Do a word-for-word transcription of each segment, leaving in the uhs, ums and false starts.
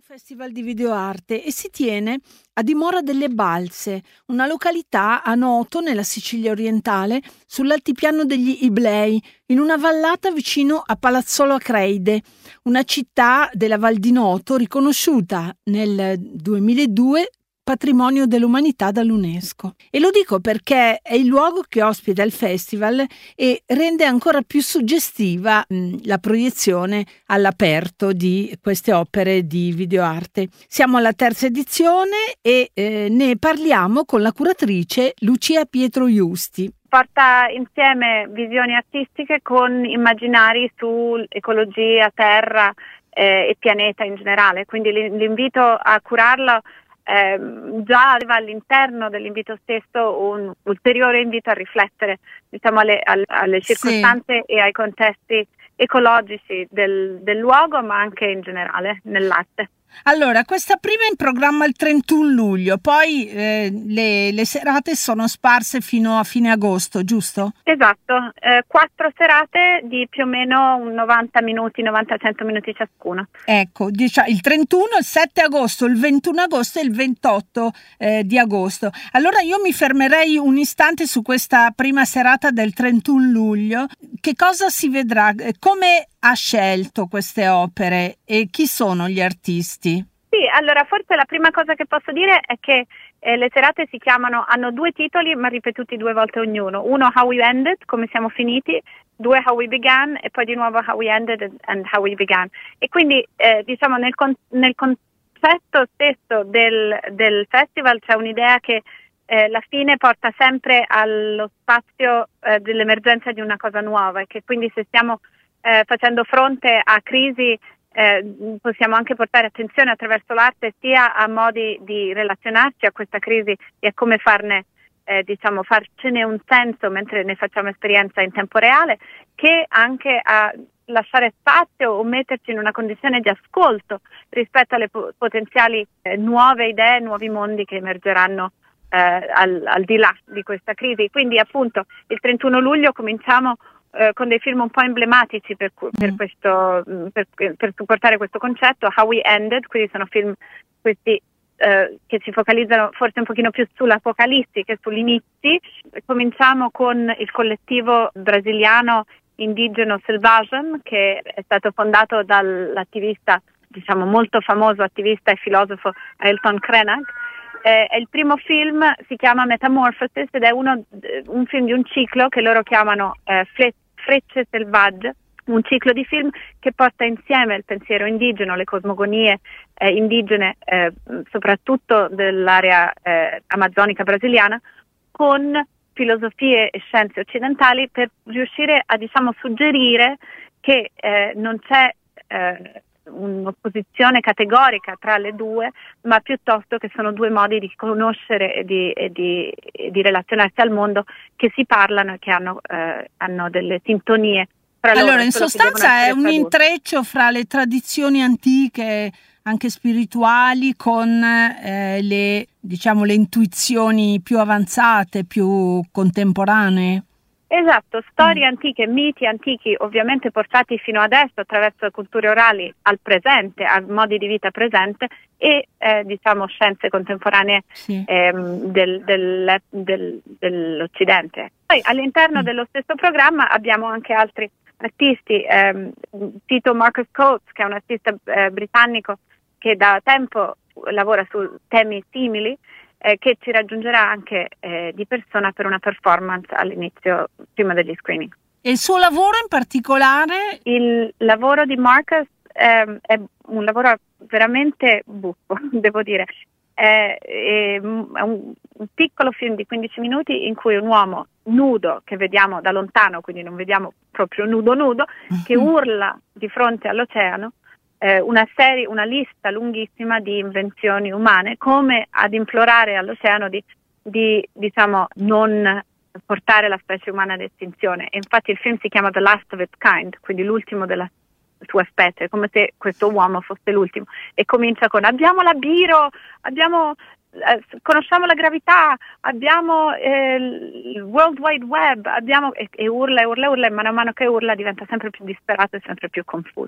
Festival di videoarte e si tiene a Dimora delle Balse, una località a Noto, nella Sicilia orientale, sull'altipiano degli Iblei, in una vallata vicino a Palazzolo Acreide, una città della Val di Noto riconosciuta nel duemiladue Patrimonio dell'Umanità dall'UNESCO. E lo dico perché è il luogo che ospita il festival e rende ancora più suggestiva mh, la proiezione all'aperto di queste opere di videoarte. Siamo alla terza edizione e eh, ne parliamo con la curatrice Lucia Pietro Iusti. Porta insieme visioni artistiche con immaginari su ecologia, terra eh, e pianeta in generale, quindi l'invito a curarlo Eh, già aveva all'interno dell'invito stesso un ulteriore invito a riflettere, diciamo, alle, alle, alle circostanze sì. e ai contesti ecologici del, del luogo, ma anche in generale nell'arte. Allora, questa prima è in programma il trentuno luglio, poi eh, le, le serate sono sparse fino a fine agosto, giusto? Esatto, eh, quattro serate di più o meno novanta minuti, novanta cento minuti ciascuna. Ecco, diciamo il trentuno, il sette agosto, il ventuno agosto e il ventotto eh, di agosto. Allora io mi fermerei un istante su questa prima serata del trentuno luglio. Che cosa si vedrà? Come ha scelto queste opere e chi sono gli artisti? Sì, allora forse la prima cosa che posso dire è che eh, le serate si chiamano, hanno due titoli ma ripetuti due volte ognuno. Uno How We Ended, come siamo finiti, due How We Began e poi di nuovo How We Ended and, and How We Began. E quindi eh, diciamo nel, con, nel concetto stesso del, del festival c'è un'idea che eh, la fine porta sempre allo spazio eh, dell'emergenza di una cosa nuova e che quindi se stiamo eh, facendo fronte a crisi Eh, possiamo anche portare attenzione attraverso l'arte sia a modi di relazionarci a questa crisi e a come farne, eh, diciamo, farcene un senso mentre ne facciamo esperienza in tempo reale, che anche a lasciare spazio o metterci in una condizione di ascolto rispetto alle po- potenziali eh, nuove idee, nuovi mondi che emergeranno eh, al, al di là di questa crisi. Quindi appunto il trentuno luglio cominciamo Eh, con dei film un po' emblematici per, per, questo, per, per supportare questo concetto. How We Ended, quindi sono film questi eh, che si focalizzano forse un pochino più sull'apocalissi che sugli inizi. Cominciamo con il collettivo brasiliano indigeno Selvagen, che è stato fondato dall'attivista, diciamo molto famoso attivista e filosofo Ailton Krenak. Eh, è il primo film, si chiama Metamorphosis ed è uno, un film di un ciclo che loro chiamano eh, Fle- Frecce Selvagge, un ciclo di film che porta insieme il pensiero indigeno, le cosmogonie eh, indigene, eh, soprattutto dell'area eh, amazzonica brasiliana, con filosofie e scienze occidentali per riuscire a, diciamo, suggerire che eh, non c'è eh, un'opposizione categorica tra le due, ma piuttosto che sono due modi di conoscere e di, e di, e di relazionarsi al mondo che si parlano e che hanno, eh, hanno delle sintonie tra loro. Allora, in sostanza è un intreccio fra le tradizioni antiche, anche spirituali, con eh, le, diciamo, le intuizioni più avanzate, più contemporanee. Esatto, storie antiche, miti antichi ovviamente portati fino adesso attraverso culture orali al presente, a modi di vita presente e eh, diciamo scienze contemporanee sì. ehm, del, del, del, dell'Occidente. Poi all'interno mm. dello stesso programma abbiamo anche altri artisti, ehm, cito Marcus Coates, che è un artista eh, britannico che da tempo lavora su temi simili, Eh, che ci raggiungerà anche eh, di persona per una performance all'inizio, prima degli screening. E il suo lavoro in particolare? Il lavoro di Marcus eh, è un lavoro veramente buffo, devo dire. È, è, è un, un piccolo film di quindici minuti in cui un uomo nudo, che vediamo da lontano, quindi non vediamo proprio nudo nudo, che urla di fronte all'oceano, Eh, una serie, una lista lunghissima di invenzioni umane, come ad implorare all'oceano di, di diciamo non portare la specie umana ad estinzione. E infatti il film si chiama The Last of Its Kind, quindi l'ultimo della sua specie, come se questo uomo fosse l'ultimo, e comincia con abbiamo la biro, abbiamo eh, conosciamo la gravità, abbiamo eh, il World Wide Web, abbiamo e, e urla e urla e urla e mano a mano che urla diventa sempre più disperato e sempre più confuso.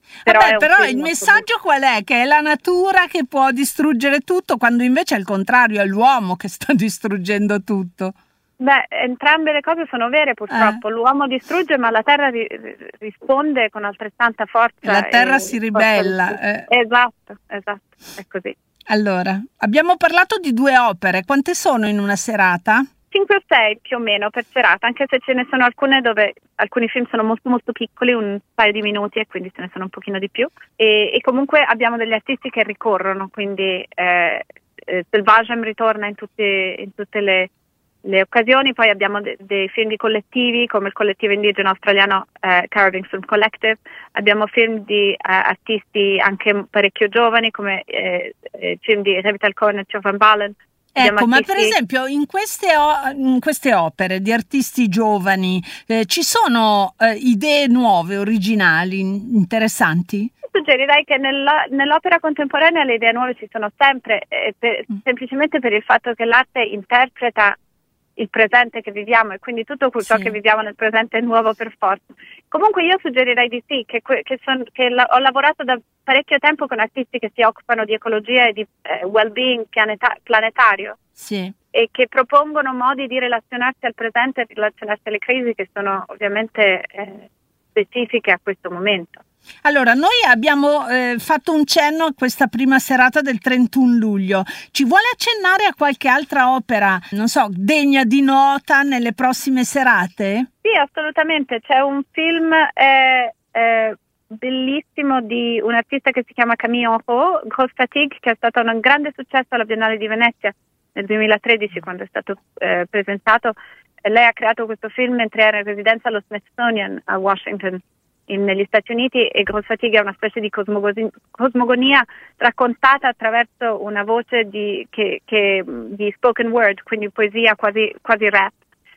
Però, Vabbè, è un però film il molto messaggio qual è? Che è la natura che può distruggere tutto, quando invece è il contrario, è l'uomo che sta distruggendo tutto. Beh, entrambe le cose sono vere purtroppo. Eh. L'uomo distrugge, ma la terra ri- risponde con altrettanta forza. E la terra e si forza ribella. di- eh. Esatto, esatto, è così. Allora, abbiamo parlato di due opere, quante sono in una serata? cinque o sei più o meno per serata, anche se ce ne sono alcune dove alcuni film sono molto molto piccoli, un paio di minuti, e quindi ce ne sono un pochino di più. E, e comunque abbiamo degli artisti che ricorrono, quindi eh, eh, Selvaggem ritorna in tutte, in tutte le, le occasioni. Poi abbiamo de- dei film di collettivi come il collettivo indigeno australiano eh, Caribbean Film Collective, abbiamo film di eh, artisti anche parecchio giovani come eh, eh, film di Revital Cohen e Joe Van Balen. Ecco, ma per esempio in queste, o- in queste opere di artisti giovani eh, ci sono eh, idee nuove, originali, in- interessanti? Suggerirei che nella, nell'opera contemporanea le idee nuove ci sono sempre, eh, per, Mm. semplicemente per il fatto che l'arte interpreta il presente che viviamo, e quindi tutto ciò Sì. che viviamo nel presente è nuovo per forza. Comunque io suggerirei di sì, che, que- che, son, che la- ho lavorato da parecchio tempo con artisti che si occupano di ecologia e di eh, well-being pianeta- planetario, Sì. e che propongono modi di relazionarsi al presente e relazionarsi alle crisi che sono ovviamente eh, specifiche a questo momento. Allora, noi abbiamo eh, fatto un cenno a questa prima serata del trentuno luglio. Ci vuole accennare a qualche altra opera, non so, degna di nota nelle prossime serate? Sì, assolutamente. C'è un film eh, eh, bellissimo di un artista che si chiama Camille Henrot, Grosse Fatigue, che è stato un grande successo alla Biennale di Venezia nel duemilatredici, quando è stato eh, presentato. E lei ha creato questo film mentre era in residenza allo Smithsonian a Washington, in- negli Stati Uniti, e Grosse Fatigue è una specie di cosmogosi- cosmogonia raccontata attraverso una voce di, che, che, di spoken word, quindi poesia quasi, quasi rap.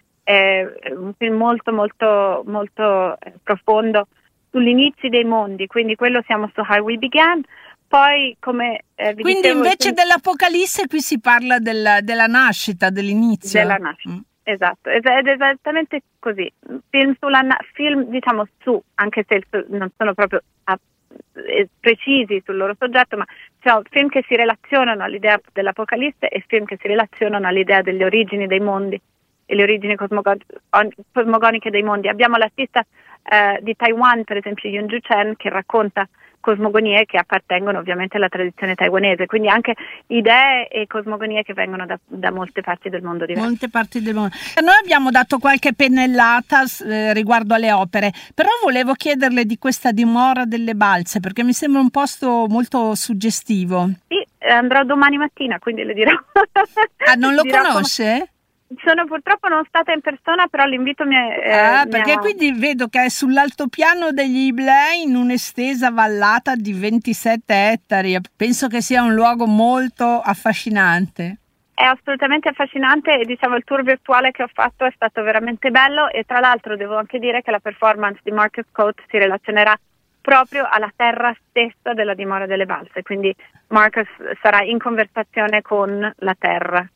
È un film molto molto molto eh, profondo sull'inizio dei mondi, quindi quello siamo su How We Began. Poi come eh, vi Quindi dicevo, invece il film dell'Apocalisse qui si parla del- della nascita, dell'inizio. della nascita. Mm. Esatto, es- ed è esattamente così. Film sulla na- film diciamo su, anche se il su- non sono proprio a- eh, precisi sul loro soggetto, ma sono film che si relazionano all'idea dell'Apocalisse e film che si relazionano all'idea delle origini dei mondi e le origini cosmogo- on- cosmogoniche dei mondi. Abbiamo l'artista eh, di Taiwan, per esempio Yun Ju Chen, che racconta cosmogonie che appartengono ovviamente alla tradizione taiwanese, quindi anche idee e cosmogonie che vengono da, da molte parti del mondo diverse. Molte parti del mondo. Noi abbiamo dato qualche pennellata eh, riguardo alle opere, però volevo chiederle di questa dimora delle Balze, perché mi sembra un posto molto suggestivo. Sì, eh, andrò domani mattina, quindi le dirò. Ah, non lo dirò conosce? come- Sono purtroppo non stata in persona, però l'invito mi è... eh, Ah, mi perché ha- quindi vedo che è sull'altopiano degli Iblei, in un'estesa vallata di ventisette ettari. Penso che sia un luogo molto affascinante. È assolutamente affascinante, e diciamo il tour virtuale che ho fatto è stato veramente bello, e tra l'altro devo anche dire che la performance di Marcus Coates si relazionerà proprio alla terra stessa della dimora delle Balze, quindi Marcus sarà in conversazione con la terra.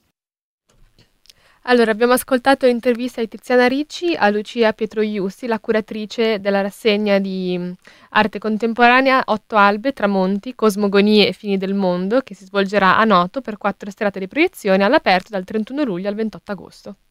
Allora, abbiamo ascoltato l'intervista di Tiziana Ricci a Lucia Pietroiussi, la curatrice della rassegna di mh, arte contemporanea Otto Albe, Tramonti, Cosmogonie e Fini del Mondo, che si svolgerà a Noto per quattro serate di proiezione all'aperto dal trentuno luglio al ventotto agosto.